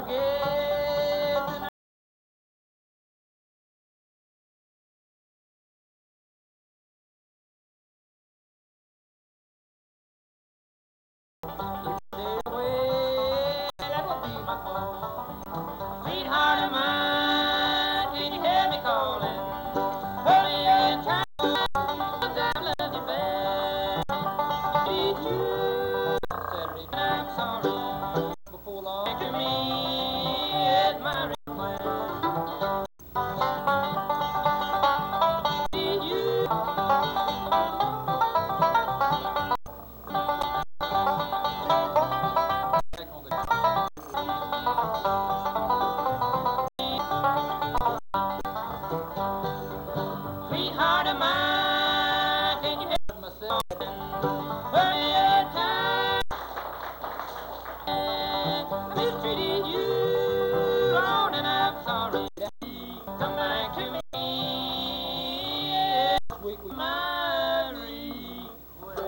forget. Stay away, that would be my fault. Sweetheart of mine, can you hear me calling? Hurry and try to love you back. Need you Saturday night, I'm sorry. Before long, to me at my request. Need you. Back on the sweetheart of mine, can you hear myself? Hurry and time. Mistreated you wrong, and I'm sorry. Come back to me. This week with my request.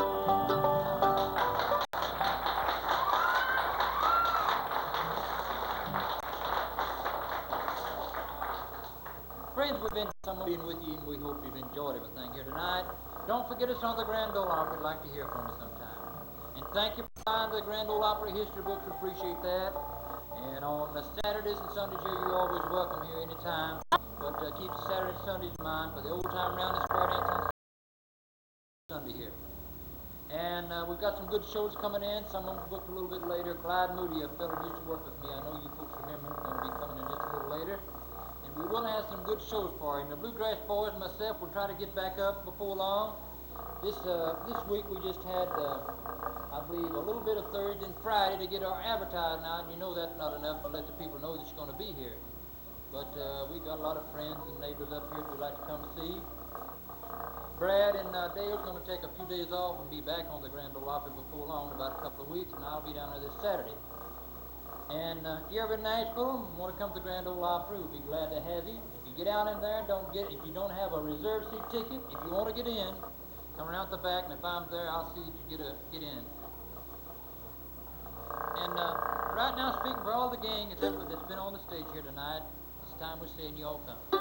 Friends, we've been being with you, and we hope you've enjoyed everything here tonight. Don't forget us on the Grand Ole Opry. We'd like to hear from you sometime. And thank you for buying the Grand Ole Opry history books. We appreciate that. And on the Saturdays and Sundays here, you're always welcome here anytime. But keep the Saturdays and Sundays in mind for the old time round the square dance on Sunday here. And we've got some good shows coming in. Some of them booked a little bit later. Clyde Moody, a fellow who used to work with me, I know you folks remember him, going to be coming in just a little later. And we will have some good shows for you. And the Bluegrass Boys and myself will try to get back up before long. This week we just had, I believe, a little bit of Thursday and Friday to get our advertising out. And you know that's not enough to let the people know that you're going to be here. But we've got a lot of friends and neighbors up here that we'd like to come see. Brad and Dale's going to take a few days off and be back on the Grand Ole Opry before long, about a couple of weeks, and I'll be down there this Saturday. And if you're ever in Nashville and want to come to the Grand Ole Opry, we'll be glad to have you. If you get down in there, if you don't have a reserved seat ticket, if you want to get in, come around the back, and if I'm there, I'll see that you get in. And right now, speaking for all the gang that's been on the stage here tonight, it's time we're saying you all come.